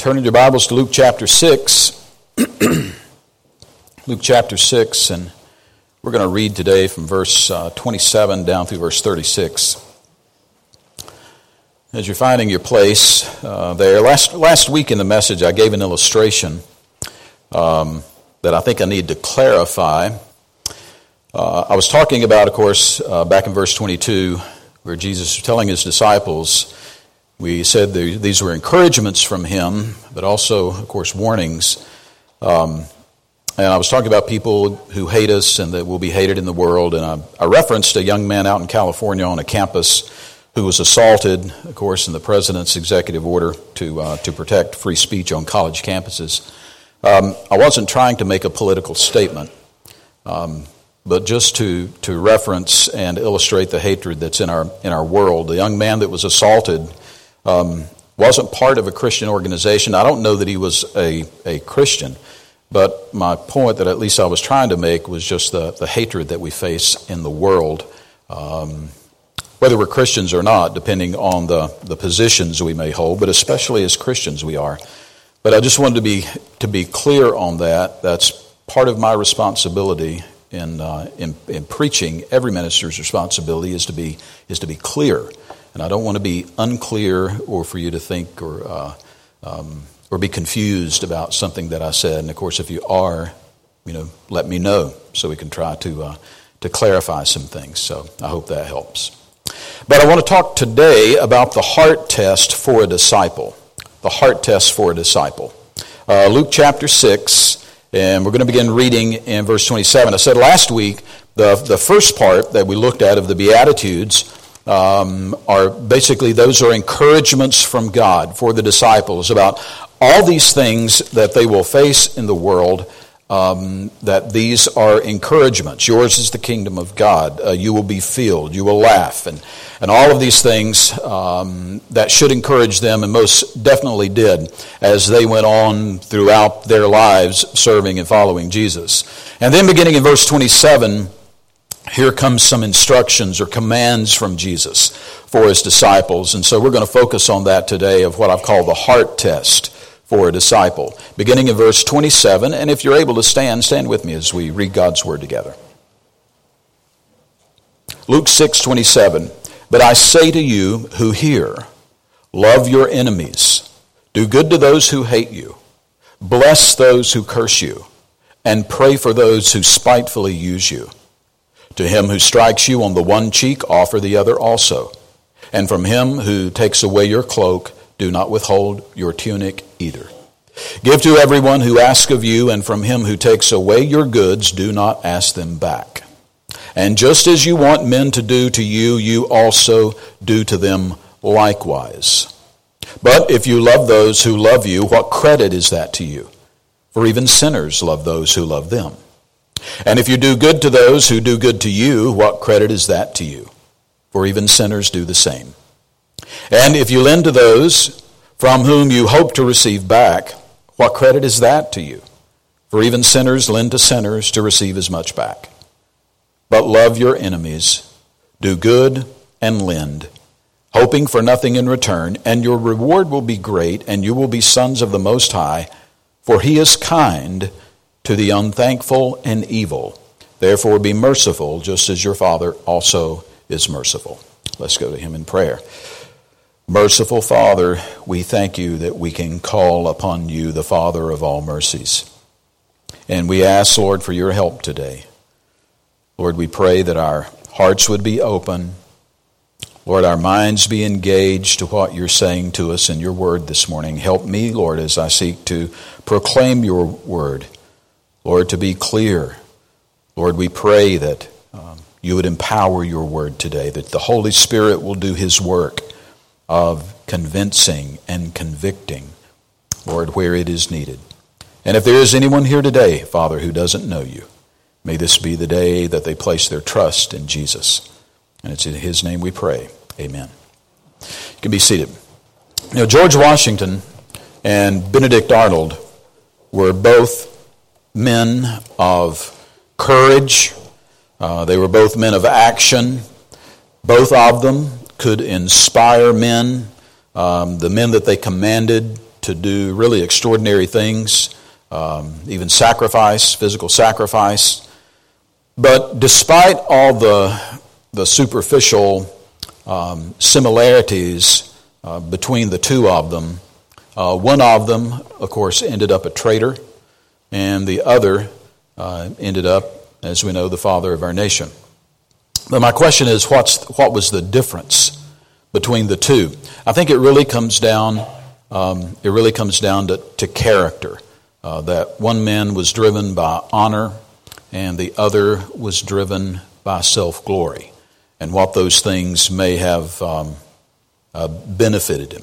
Turning your Bibles to Luke chapter 6. Luke chapter 6, and we're going to read today from verse 27 down through verse 36. As you're finding your place there, last week in the message I gave an illustration that I think I need to clarify. I was talking about, of course, back in verse 22, where Jesus was telling his disciples, we said these were encouragements from him, but also, of course, warnings. And I was talking about people who hate us and that will be hated in the world. And I referenced a young man out in California on a campus who was assaulted, of course, in the president's executive order to protect free speech on college campuses. I wasn't trying to make a political statement, but just to reference and illustrate the hatred that's in our world. The young man that was assaulted wasn't part of a Christian organization. I don't know that he was a Christian, but my point that at least I was trying to make was just the hatred that we face in the world, whether we're Christians or not, depending on the positions we may hold, but especially as Christians we are. But I just wanted to be clear on that. That's part of my responsibility in preaching. Every minister's responsibility is to be clear. And I don't want to be unclear or for you to think or be confused about something that I said. And of course, if you are, let me know so we can try to clarify some things. So I hope that helps. But I want to talk today about the heart test for a disciple. The heart test for a disciple. Luke chapter 6, and we're going to begin reading in verse 27. I said last week the first part that we looked at of the Beatitudes are basically, those are encouragements from God for the disciples about all these things that they will face in the world, that these are encouragements. Yours is the kingdom of God. You will be filled. You will laugh. And all of these things that should encourage them, and most definitely did, as they went on throughout their lives serving and following Jesus. And then beginning in verse 27, here comes some instructions or commands from Jesus for his disciples. And so we're going to focus on that today, of what I've called the heart test for a disciple. Beginning in verse 27, and if you're able to stand with me as we read God's word together. Luke 6:27, but I say to you who hear, love your enemies, do good to those who hate you, bless those who curse you, and pray for those who spitefully use you. To him who strikes you on the one cheek, offer the other also. And from him who takes away your cloak, do not withhold your tunic either. Give to everyone who asks of you, and from him who takes away your goods, do not ask them back. And just as you want men to do to you, you also do to them likewise. But if you love those who love you, what credit is that to you? For even sinners love those who love them. And if you do good to those who do good to you, what credit is that to you? For even sinners do the same. And if you lend to those from whom you hope to receive back, what credit is that to you? For even sinners lend to sinners to receive as much back. But love your enemies, do good and lend, hoping for nothing in return, and your reward will be great, and you will be sons of the Most High, for he is kind to the unthankful and evil. Therefore be merciful, just as your Father also is merciful. Let's go to him in prayer. Merciful Father, we thank you that we can call upon you, the Father of all mercies. And we ask, Lord, for your help today. Lord, we pray that our hearts would be open. Lord, our minds be engaged to what you're saying to us in your word this morning. Help me, Lord, as I seek to proclaim your word. Lord, to be clear, Lord, we pray that you would empower your word today, that the Holy Spirit will do his work of convincing and convicting, Lord, where it is needed. And if there is anyone here today, Father, who doesn't know you, may this be the day that they place their trust in Jesus. And it's in his name we pray. Amen. You can be seated. George Washington and Benedict Arnold were both men of courage. They were both men of action. Both of them could inspire men. The men that they commanded to do really extraordinary things, even sacrifice, physical sacrifice. But despite all the superficial similarities between the two of them, one of them, of course, ended up a traitor, and the other ended up, as we know, the father of our nation. But my question is, what was the difference between the two? I think it really comes down to character. That one man was driven by honor, and the other was driven by self-glory, and what those things may have benefited him.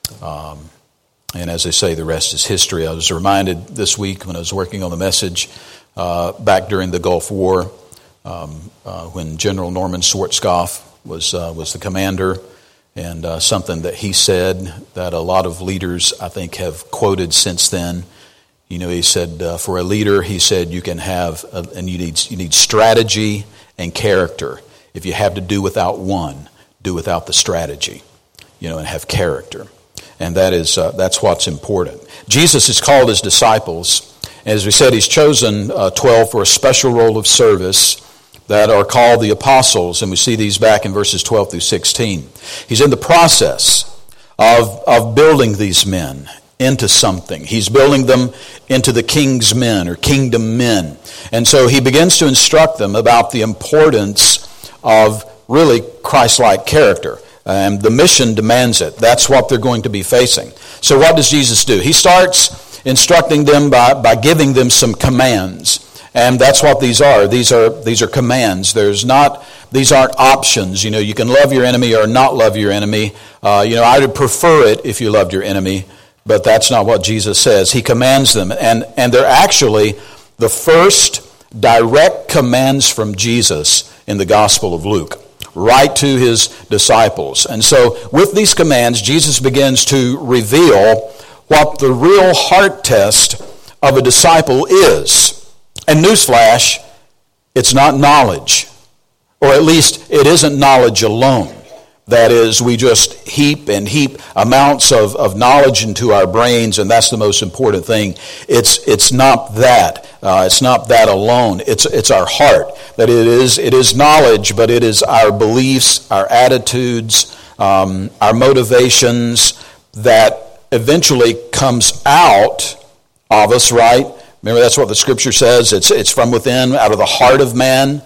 And as they say, the rest is history. I was reminded this week when I was working on the message back during the Gulf War, when General Norman Schwarzkopf was the commander, and something that he said that a lot of leaders, I think, have quoted since then. You know, he said, for a leader, he said, you can have, and you need strategy and character. If you have to do without one, do without the strategy, and have character. And that's what's important. Jesus has called his disciples. As we said, he's chosen 12 for a special role of service that are called the apostles, and we see these back in verses 12 through 16. He's in the process of building these men into something. He's building them into the king's men or kingdom men. And so he begins to instruct them about the importance of really Christ-like character. And the mission demands it. That's what they're going to be facing. So what does Jesus do? He starts instructing them by giving them some commands. And that's what these are. These are commands. These aren't options. You can love your enemy or not love your enemy. I would prefer it if you loved your enemy, but that's not what Jesus says. He commands them, and they're actually the first direct commands from Jesus in the Gospel of Luke, right to his disciples. And so with these commands, Jesus begins to reveal what the real heart test of a disciple is. And newsflash, it's not knowledge, or at least it isn't knowledge alone. That is, we just heap amounts of knowledge into our brains, and that's the most important thing. It's not that. It's not that alone. It's our heart. That it is knowledge, but it is our beliefs, our attitudes, our motivations that eventually comes out of us, right? Remember, that's what the Scripture says. It's from within, out of the heart of man.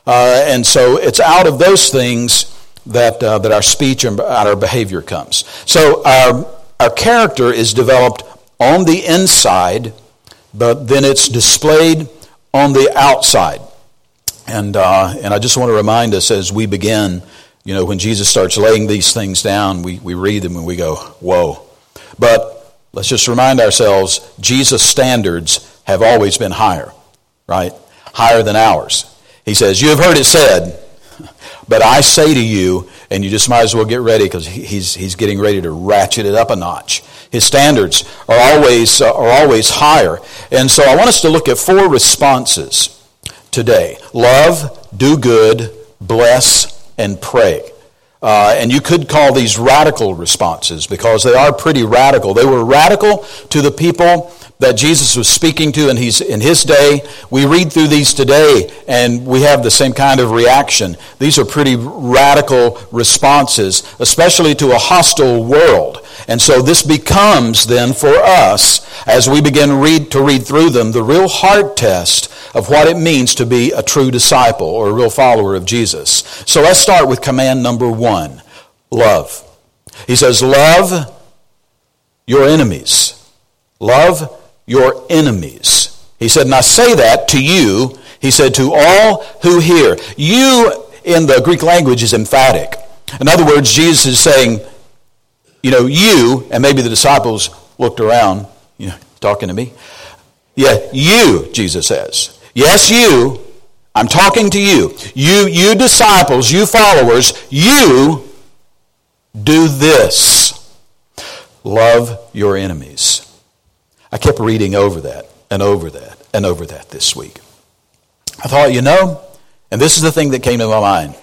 And so it's out of those things that our speech and our behavior comes. So our character is developed on the inside, but then it's displayed on the outside. And I just want to remind us as we begin, when Jesus starts laying these things down, we read them and we go, whoa. But let's just remind ourselves, Jesus' standards have always been higher, right? Higher than ours. He says, you have heard it said, but I say to you, and you just might as well get ready because he's getting ready to ratchet it up a notch. His standards are always higher. And so I want us to look at 4 responses today. Love, do good, bless, and pray. And you could call these radical responses because they are pretty radical. They were radical to the people that Jesus was speaking to in his day. We read through these today and we have the same kind of reaction. These are pretty radical responses, especially to a hostile world. And so this becomes then for us, as we begin to read through them, the real heart test of what it means to be a true disciple or a real follower of Jesus. So let's start with command number 1, love. He says, love your enemies. Love your enemies. He said, and I say that to you, he said, to all who hear. You, in the Greek language, is emphatic. In other words, Jesus is saying, you, and maybe the disciples looked around, talking to me. Yeah, you, Jesus says. Yes, you. I'm talking to you. You disciples, you followers, you do this. Love your enemies. I kept reading over that and over that and over that this week. I thought, and this is the thing that came to my mind.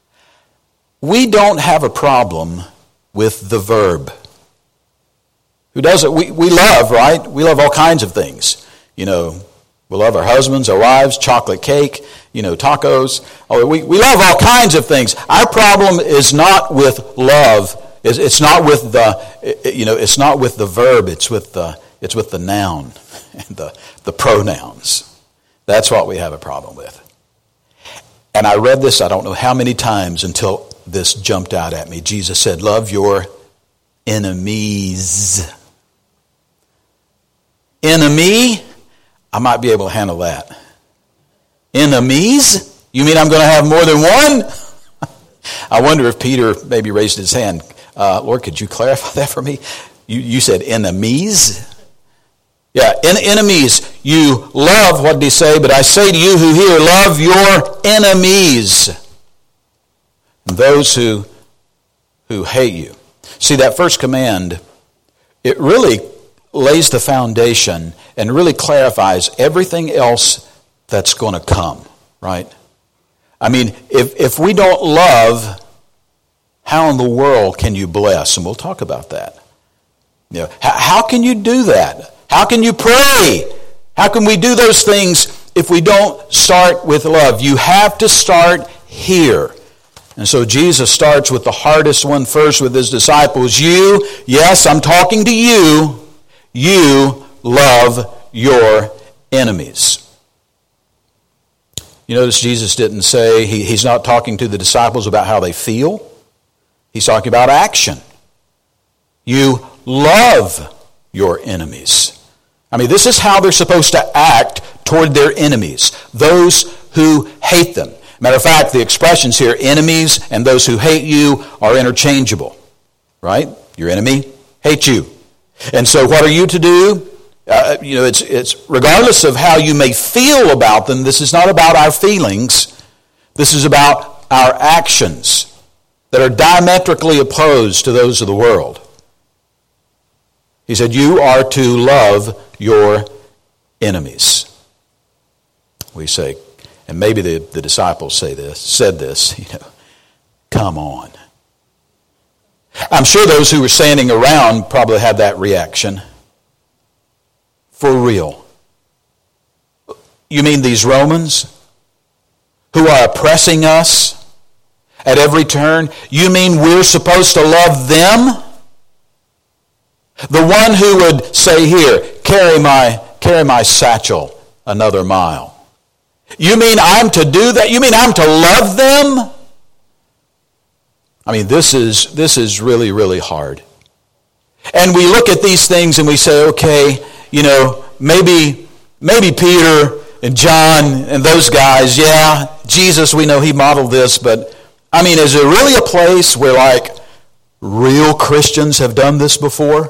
We don't have a problem with the verb. Who doesn't? We love, right? We love all kinds of things. We love our husbands, our wives, chocolate cake, tacos. We love all kinds of things. Our problem is not with love. It's not with it's not with the verb. It's with the noun and the pronouns. That's what we have a problem with. And I read this, I don't know how many times until this jumped out at me. Jesus said, love your enemies. Enemy? I might be able to handle that. Enemies? You mean I'm going to have more than one? I wonder if Peter maybe raised his hand. Lord, could you clarify that for me? You said enemies? Yeah, enemies. You love, what did he say? But I say to you who hear, love your enemies. And those who hate you. See, that first command, it really lays the foundation and really clarifies everything else that's going to come, right? I mean, if we don't love, how in the world can you bless? And we'll talk about that. How can you do that? How can you pray? How can we do those things if we don't start with love? You have to start here. And so Jesus starts with the hardest one first with his disciples. Yes, I'm talking to you love your enemies. You notice Jesus didn't say, he's not talking to the disciples about how they feel. He's talking about action. You love your enemies. I mean, this is how they're supposed to act toward their enemies, those who hate them. Matter of fact, the expressions here, enemies and those who hate you, are interchangeable, right? Your enemy hates you. And so what are you to do? It's regardless of how you may feel about them, this is not about our feelings. This is about our actions that are diametrically opposed to those of the world. He said, you are to love your enemies. We say, and maybe the disciples said this, come on. I'm sure those who were standing around probably had that reaction. For real. You mean these Romans who are oppressing us at every turn? You mean we're supposed to love them? The one who would say, here, carry my satchel another mile. You mean I'm to do that? You mean I'm to love them? I mean, this is really, really hard. And we look at these things and we say, okay, maybe Peter and John and those guys, yeah, Jesus, we know he modeled this, but I mean, is there really a place where real Christians have done this before?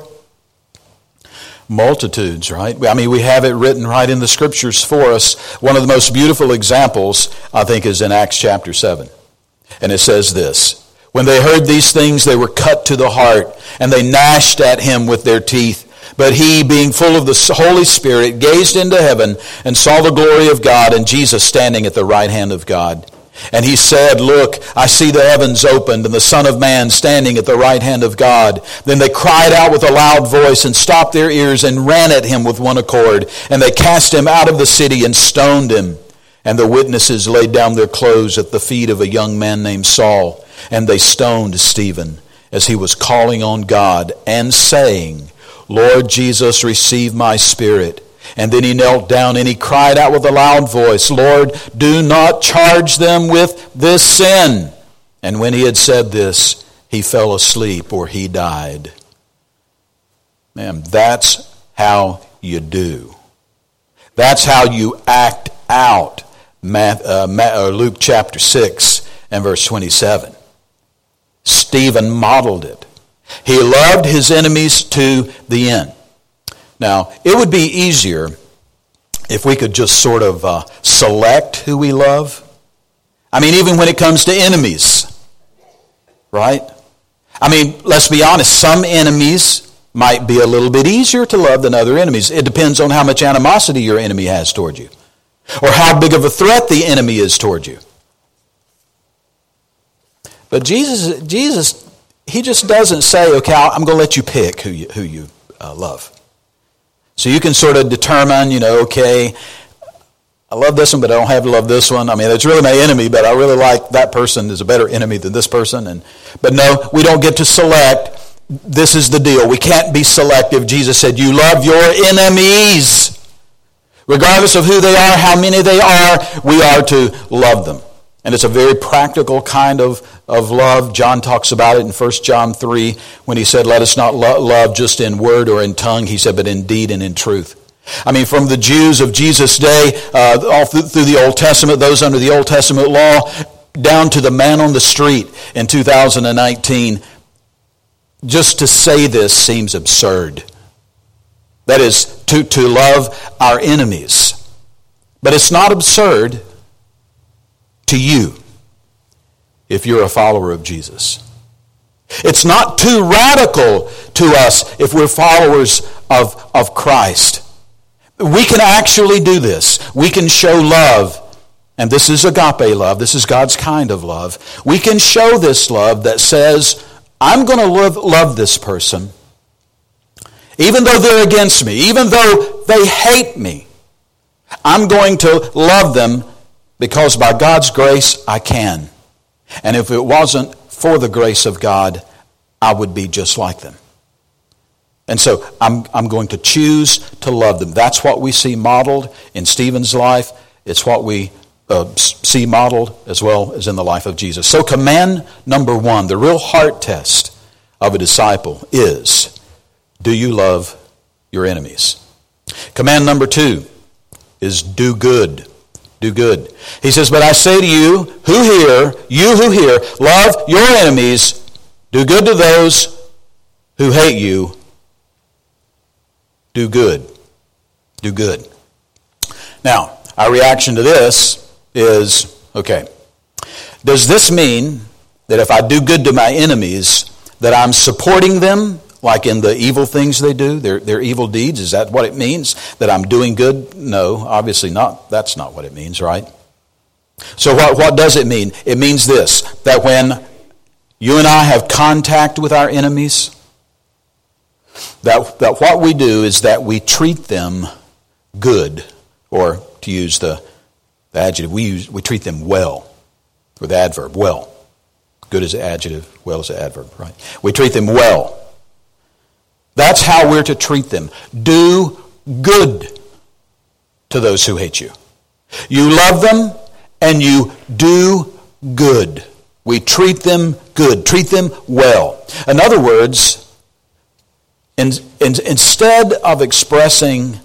Multitudes, right? I mean, we have it written right in the scriptures for us. One of the most beautiful examples, I think, is in Acts chapter 7. And it says this, when they heard these things, they were cut to the heart, and they gnashed at him with their teeth. But he, being full of the Holy Spirit, gazed into heaven and saw the glory of God and Jesus standing at the right hand of God. And he said, look, I see the heavens opened and the Son of Man standing at the right hand of God. Then they cried out with a loud voice and stopped their ears and ran at him with one accord. And they cast him out of the city and stoned him. And the witnesses laid down their clothes at the feet of a young man named Saul. And they stoned Stephen as he was calling on God and saying, Lord Jesus, receive my spirit. And then he knelt down and he cried out with a loud voice, Lord, do not charge them with this sin. And when he had said this, he fell asleep or he died. Man, that's how you do. That's how you act out. Luke chapter 6 and verse 27. Stephen modeled it. He loved his enemies to the end. Now, it would be easier if we could just sort of select who we love. I mean, even when it comes to enemies, right? I mean, let's be honest, some enemies might be a little bit easier to love than other enemies. It depends on how much animosity your enemy has toward you, or how big of a threat the enemy is toward you. But Jesus, he just doesn't say, okay, I'm going to let you pick who love. So you can sort of determine, okay, I love this one, but I don't have to love this one. I mean, it's really my enemy, but I really like that person is a better enemy than this person. But no, we don't get to select. This is the deal. We can't be selective. Jesus said, you love your enemies. Regardless of who they are, how many they are, we are to love them. And it's a very practical kind of love. John talks about it in 1 John 3 when he said, let us not love just in word or in tongue. He said, but in deed and in truth. I mean, from the Jews of Jesus' day, all through the Old Testament, those under the Old Testament law, down to the man on the street in 2019, just to say this seems absurd. That is, to love our enemies. But it's not absurd to you if you're a follower of Jesus. It's not too radical to us if we're followers of Christ. We can actually do this. We can show love. And this is agape love. This is God's kind of love. We can show this love that says, I'm going to love this person even though they're against me, even though they hate me. I'm going to love them because by God's grace I can. And if it wasn't for the grace of God, I would be just like them. And so I'm going to choose to love them. That's what we see modeled in Stephen's life. It's what we see modeled as well as in the life of Jesus. So command number 1, the real heart test of a disciple is, do you love your enemies? Command number 2 is do good. Do good. He says, but I say to you who hear, love your enemies, do good to those who hate you. Do good. Do good. Now, our reaction to this is, okay, does this mean that if I do good to my enemies, that I'm supporting them, like in the evil things they do, their evil deeds? Is that what it means? That I'm doing good? No, obviously not. That's not what it means, right? So what does it mean? It means this, that when you and I have contact with our enemies, that what we do is that we treat them good, or to use the adjective, we treat them well, or the adverb, well. Good is an adjective, well is an adverb, right? We treat them well. That's how we're to treat them. Do good to those who hate you. You love them and you do good. We treat them good, treat them well. In other words, instead of expressing,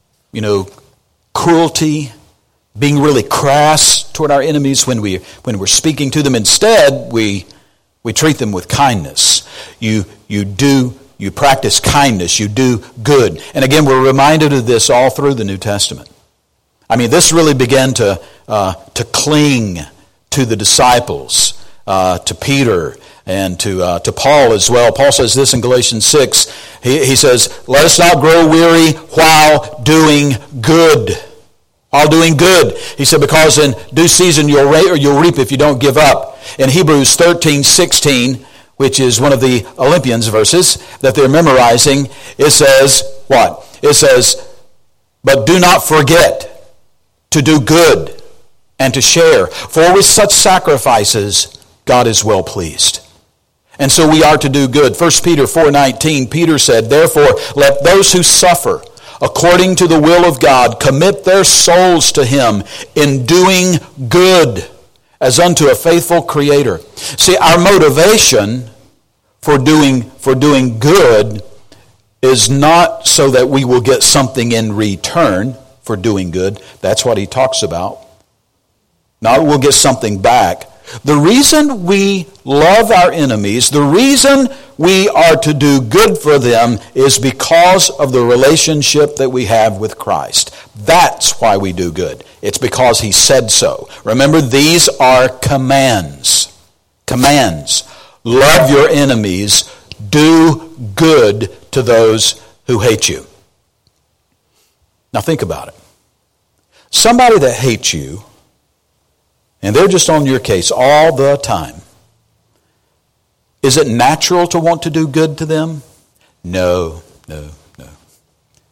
cruelty, being really crass toward our enemies when we're speaking to them, instead we treat them with kindness. You practice kindness. You do good. And again, we're reminded of this all through the New Testament. I mean, this really began to cling to the disciples, to Peter, and to Paul as well. Paul says this in Galatians 6. He says, let us not grow weary while doing good. While doing good. He said, because in due season you'll reap if you don't give up. In Hebrews 13:16, which is one of the Olympians verses that they're memorizing, it says what? It says, but do not forget to do good and to share, for with such sacrifices God is well pleased. And so we are to do good. 1 Peter 4:19, Peter said, therefore let those who suffer according to the will of God commit their souls to Him in doing good, as unto a faithful Creator. See, our motivation for doing good is not so that we will get something in return for doing good. That's what he talks about. Not we'll get something back. The reason we love our enemies, the reason we are to do good for them is because of the relationship that we have with Christ. That's why we do good. It's because He said so. Remember, these are commands. Commands. Love your enemies. Do good to those who hate you. Now think about it. Somebody that hates you, and they're just on your case all the time, is it natural to want to do good to them? No.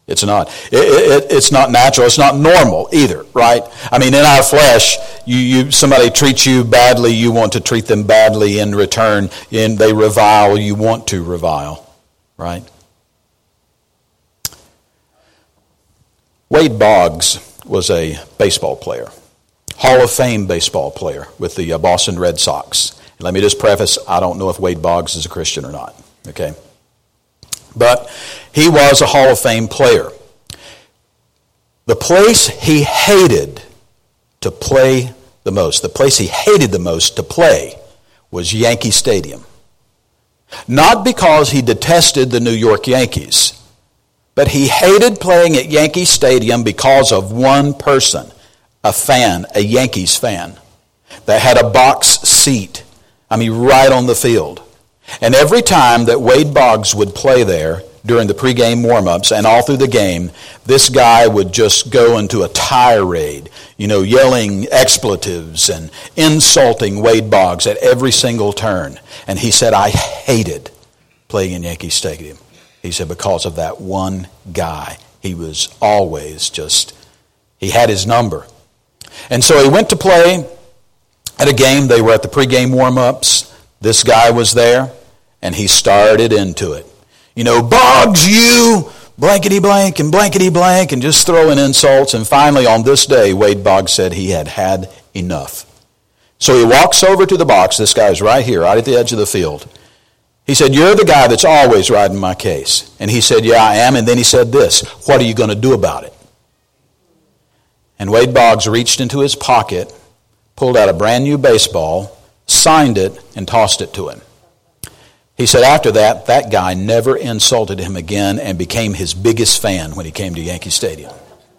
It's not. It's not natural. It's not normal either, right? I mean, in our flesh, somebody treats you badly, you want to treat them badly in return. And they revile, you want to revile, right? Wade Boggs was a baseball player, Hall of Fame baseball player with the Boston Red Sox. And let me just preface, I don't know if Wade Boggs is a Christian or not, okay? But he was a Hall of Fame player. The place he hated to play the most, the place he hated the most to play was Yankee Stadium. Not because he detested the New York Yankees, but he hated playing at Yankee Stadium because of one person, a fan, a Yankees fan, that had a box seat, right on the field. And every time that Wade Boggs would play there during the pregame warm-ups and all through the game, this guy would just go into a tirade, yelling expletives and insulting Wade Boggs at every single turn. And he said, I hated playing in Yankee Stadium. He said, because of that one guy. He was always he had his number. And so he went to play at a game. They were at the pregame warm-ups. This guy was there. And he started into it. Boggs, you, blankety blank and blankety blank, and just throwing insults. And finally, on this day, Wade Boggs said he had had enough. So he walks over to the box. This guy's right here, right at the edge of the field. He said, you're the guy that's always riding my case. And he said, yeah, I am. And then he said this, what are you going to do about it? And Wade Boggs reached into his pocket, pulled out a brand new baseball, signed it, and tossed it to him. He said after that, that guy never insulted him again and became his biggest fan when he came to Yankee Stadium.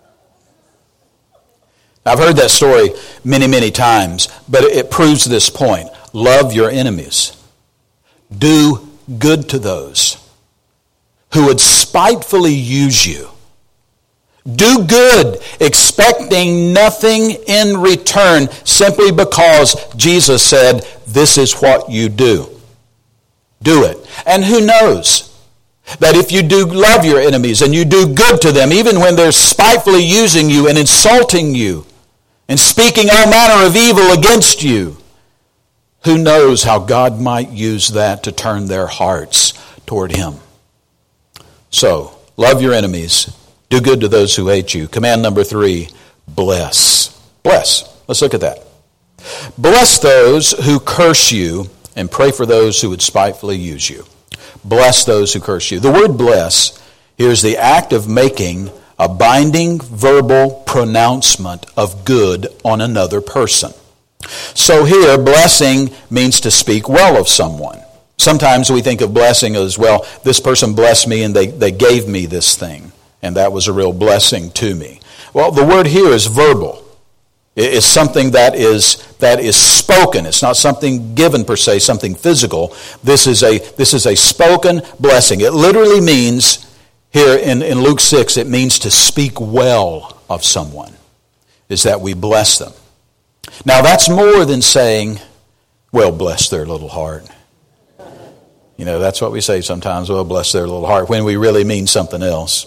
I've heard that story many, many times, but it proves this point. Love your enemies. Do good to those who would spitefully use you. Do good, expecting nothing in return, simply because Jesus said, this is what you do. Do it. And who knows that if you do love your enemies and you do good to them, even when they're spitefully using you and insulting you and speaking all manner of evil against you, who knows how God might use that to turn their hearts toward Him. So, love your enemies. Do good to those who hate you. Command number 3, bless. Bless. Let's look at that. Bless those who curse you and pray for those who would spitefully use you. Bless those who curse you. The word bless here is the act of making a binding verbal pronouncement of good on another person. So here, blessing means to speak well of someone. Sometimes we think of blessing as, well, this person blessed me and they gave me this thing, and that was a real blessing to me. Well, the word here is verbal. It's something that is spoken. It's not something given per se, something physical. This is a spoken blessing. It literally means, here in Luke 6, it means to speak well of someone, is that we bless them. Now that's more than saying, well, bless their little heart. That's what we say sometimes, well, bless their little heart, when we really mean something else,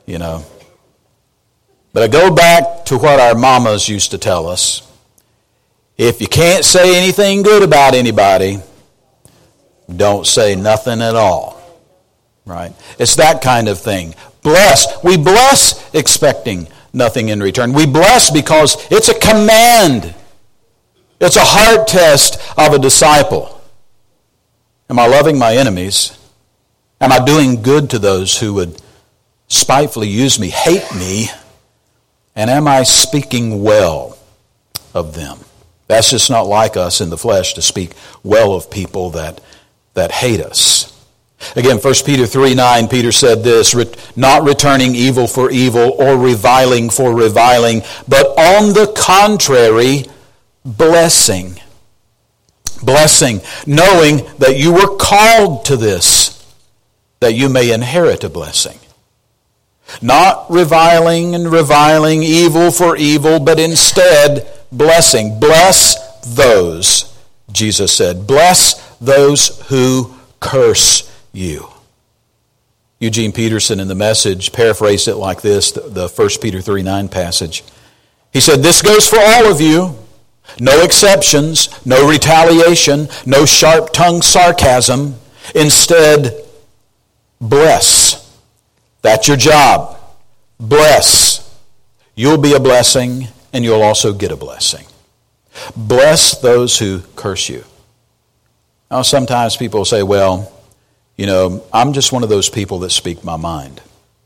But I go back to what our mamas used to tell us. If you can't say anything good about anybody, don't say nothing at all. Right? It's that kind of thing. Bless. We bless expecting nothing in return. We bless because it's a command. It's a heart test of a disciple. Am I loving my enemies? Am I doing good to those who would spitefully use me, hate me? And am I speaking well of them? That's just not like us in the flesh to speak well of people that hate us. Again, 1 Peter 3:9, Peter said this, not returning evil for evil or reviling for reviling, but on the contrary, blessing. Blessing, knowing that you were called to this, that you may inherit a blessing. Not reviling and reviling, evil for evil, but instead blessing. Bless those, Jesus said. Bless those who curse you. Eugene Peterson in the Message paraphrased it like this, the 1 Peter 3:9 passage. He said, "This goes for all of you. No exceptions, no retaliation, no sharp-tongued sarcasm. Instead, bless. That's your job. Bless. You'll be a blessing, and you'll also get a blessing. Bless those who curse you." Now, sometimes people say, well, I'm just one of those people that speak my mind.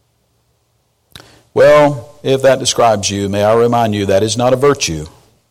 Well, if that describes you, may I remind you that is not a virtue.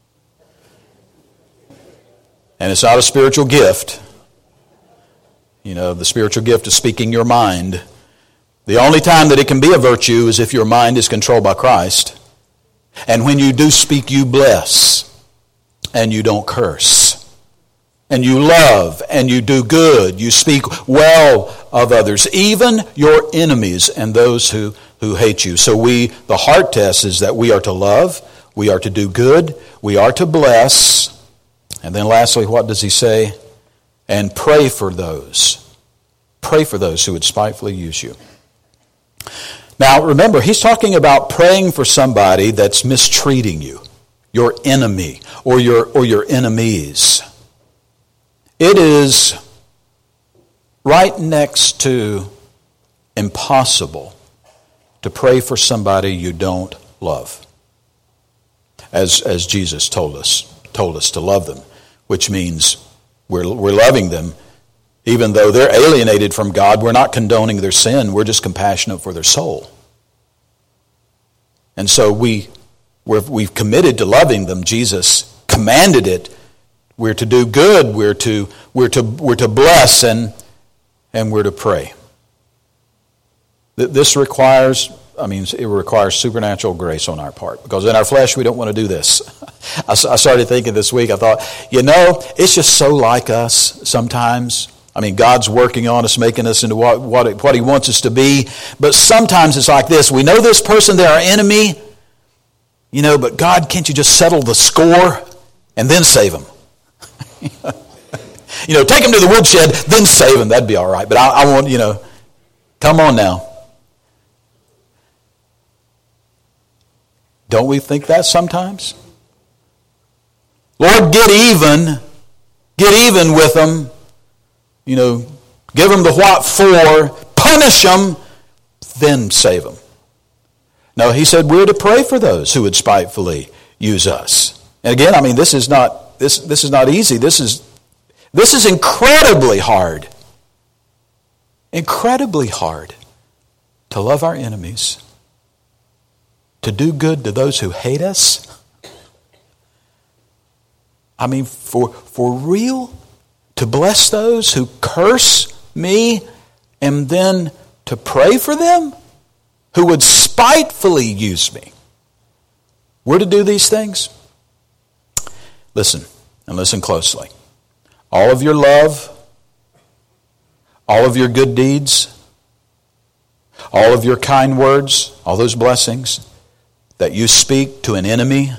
And it's not a spiritual gift. The spiritual gift is speaking your mind. The only time that it can be a virtue is if your mind is controlled by Christ. And when you do speak, you bless. And you don't curse. And you love and you do good. You speak well of others, even your enemies and those who hate you. So the heart test is that we are to love, we are to do good, we are to bless. And then lastly, what does he say? And pray for those. Pray for those who would spitefully use you. Now remember, he's talking about praying for somebody that's mistreating you, your enemy or your enemies. It is right next to impossible to pray for somebody you don't love. As Jesus told us to love them, which means we're loving them even though they're alienated from God. We're not condoning their sin, we're just compassionate for their soul. And so we've committed to loving them. Jesus commanded it. We're to do good, we're to bless, and we're to pray. This requires supernatural grace on our part, because in our flesh we don't want to do this. I started thinking this week, I thought, it's just so like us sometimes. God's working on us, making us into what He wants us to be, but sometimes it's like this. We know this person, they're our enemy, but God, can't you just settle the score and then save them? Take them to the woodshed, then save them. That'd be all right. But I want, come on now. Don't we think that sometimes? Lord, get even with them. Give them the what for, punish them, then save them. No, he said we're to pray for those who would spitefully use us. And again, this is not easy. This is incredibly hard. Incredibly hard to love our enemies, to do good to those who hate us. For real, to bless those who curse me, and then to pray for them who would spitefully use me. We're to do these things. Listen, and listen closely. All of your love, all of your good deeds, all of your kind words, all those blessings that you speak to an enemy.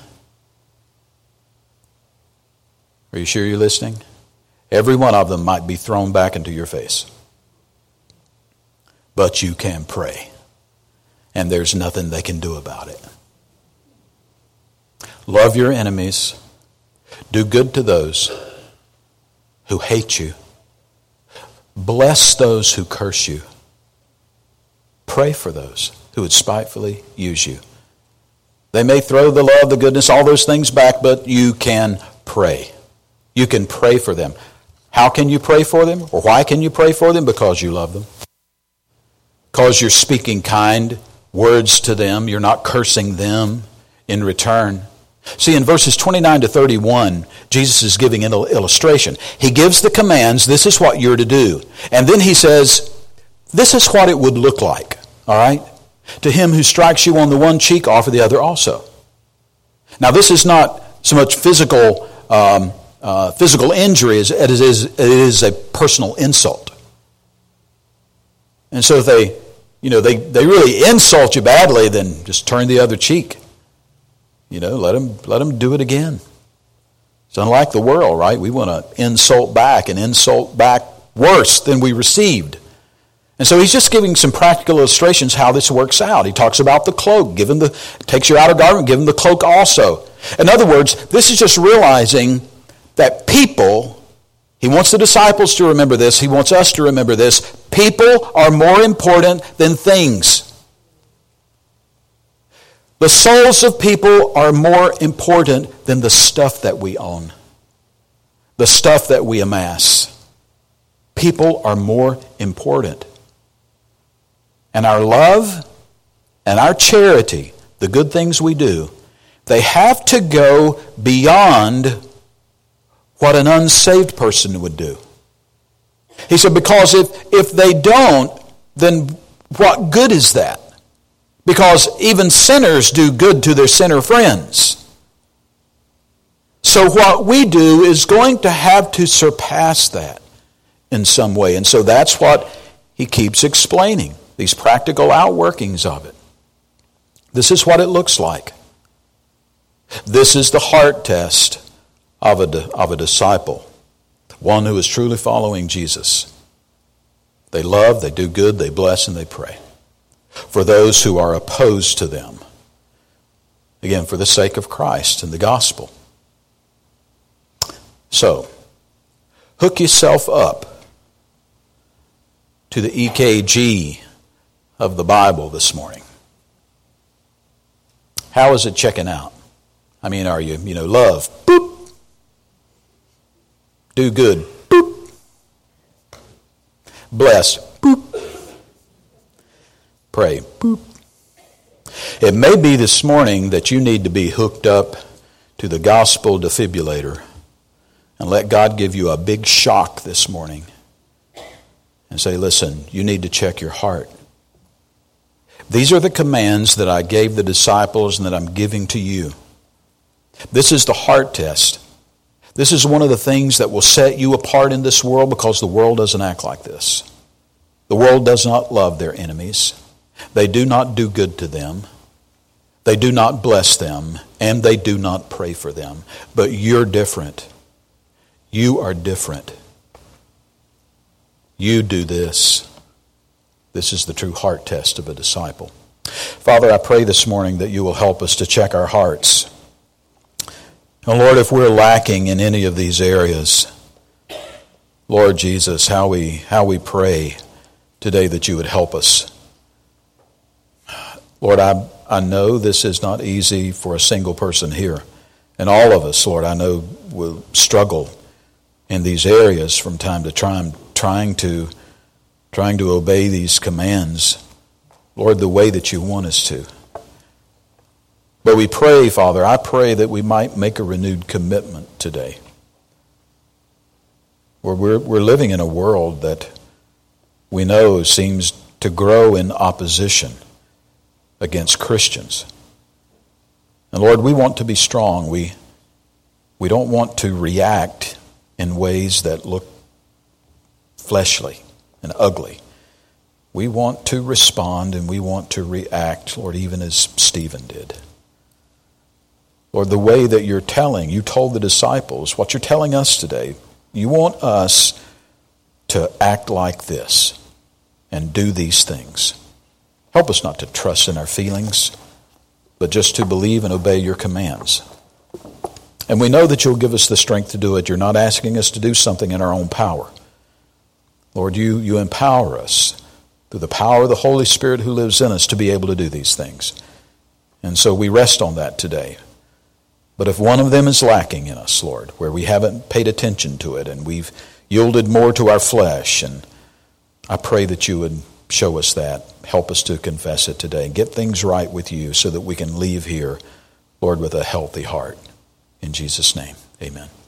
Are you sure you're listening? Every one of them might be thrown back into your face. But you can pray, and there's nothing they can do about it. Love your enemies. Do good to those who hate you. Bless those who curse you. Pray for those who would spitefully use you. They may throw the love, the goodness, all those things back, but you can pray. You can pray for them. How can you pray for them? Or why can you pray for them? Because you love them. Because you're speaking kind words to them. You're not cursing them in return. See, in verses 29 to 31, Jesus is giving an illustration. He gives the commands, this is what you're to do. And then he says, this is what it would look like. All right? To him who strikes you on the one cheek, offer the other also. Now, this is not so much physical injury as it is a personal insult. And so if they really insult you badly, then just turn the other cheek. Let them do it again. It's unlike the world, right? We want to insult back and insult back worse than we received. And so he's just giving some practical illustrations how this works out. He talks about the cloak. Takes your outer garment, give him the cloak also. In other words, this is just realizing that people, he wants the disciples to remember this, he wants us to remember this, people are more important than things. The souls of people are more important than the stuff that we own, the stuff that we amass. People are more important. And our love and our charity, the good things we do, they have to go beyond what an unsaved person would do. He said, because if they don't, then what good is that? Because even sinners do good to their sinner friends. So what we do is going to have to surpass that in some way. And so that's what he keeps explaining, these practical outworkings of it. This is what it looks like. This is the heart test of a disciple, one who is truly following Jesus. They love, they do good, they bless, and they pray. For those who are opposed to them, again, for the sake of Christ and the gospel. So, hook yourself up to the EKG of the Bible this morning. How is it checking out? I mean, are you, love, boop. Do good, boop. Bless, boop. Pray, boop. It may be this morning that you need to be hooked up to the gospel defibrillator and let God give you a big shock this morning and say, listen, you need to check your heart. These are the commands that I gave the disciples and that I'm giving to you. This is the heart test. This is one of the things that will set you apart in this world, because the world doesn't act like this. The world does not love their enemies. They do not do good to them. They do not bless them. And they do not pray for them. But you're different. You are different. You do this. This is the true heart test of a disciple. Father, I pray this morning that you will help us to check our hearts. And Lord, if we're lacking in any of these areas, Lord Jesus, how we pray today that you would help us. Lord, I know this is not easy for a single person here. And all of us, Lord, I know will struggle in these areas from time to time, trying to obey these commands, Lord, the way that you want us to. But we pray, Father, I pray that we might make a renewed commitment today. We're living in a world that we know seems to grow in opposition against Christians. And Lord, we want to be strong. We don't want to react in ways that look fleshly and ugly. We want to respond and we want to react, Lord, even as Stephen did. Lord, the way that you told the disciples, what you're telling us today, you want us to act like this and do these things. Help us not to trust in our feelings, but just to believe and obey your commands. And we know that you'll give us the strength to do it. You're not asking us to do something in our own power. Lord, you empower us through the power of the Holy Spirit who lives in us to be able to do these things. And so we rest on that today. But if one of them is lacking in us, Lord, where we haven't paid attention to it and we've yielded more to our flesh, and I pray that you would show us that. Help us to confess it today. Get things right with you so that we can leave here, Lord, with a healthy heart. In Jesus' name, amen.